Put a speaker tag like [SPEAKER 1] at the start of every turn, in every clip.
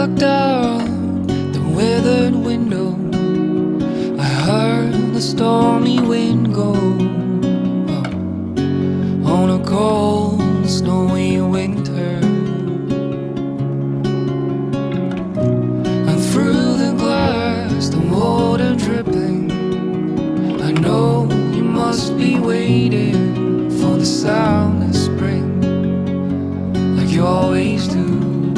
[SPEAKER 1] looked out the weathered window, I heard the stormy wind go on a cold, snowy winter. And through the glass, the water dripping, I know you must be waiting for the sound of spring, like you always do.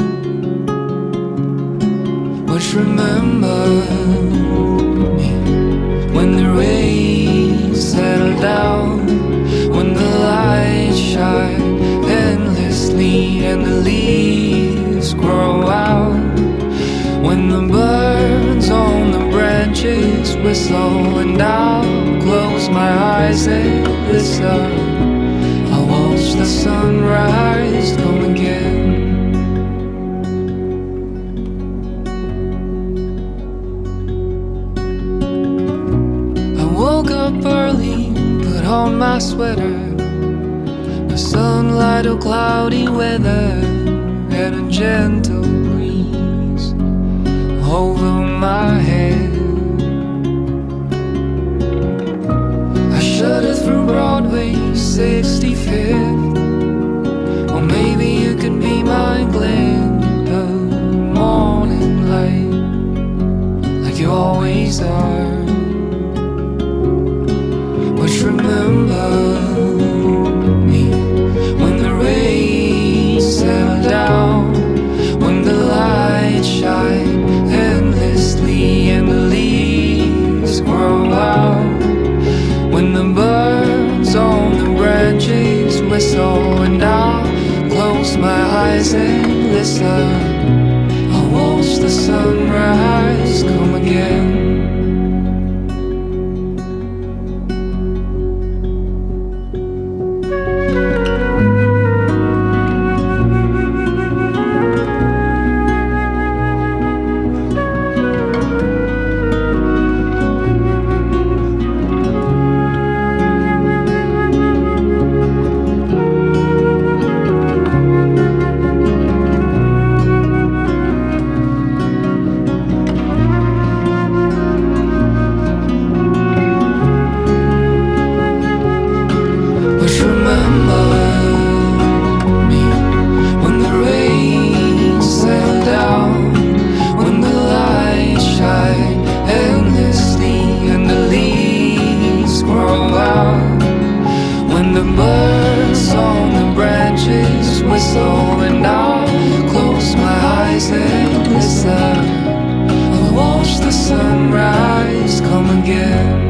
[SPEAKER 1] But remember me when the rain settles down, when the lights shine endlessly and the leaves grow out, when the birds on the branches whistle, and I'll close my eyes and listen. I'll watch the sunrise come again. Woke up early, put on my sweater. The sunlight or cloudy weather, and a gentle breeze over my head. I shudder through Broadway 65th, or maybe you could be my glint of morning light, like you always are. Remember me when the rain settles down, when the lights shine endlessly and the leaves grow out, when the birds on the branches whistle, and I'll close my eyes and listen. I'll watch the sunrise come again. When the birds on the branches whistle, and I'll close my eyes and listen. I'll watch the sunrise come again.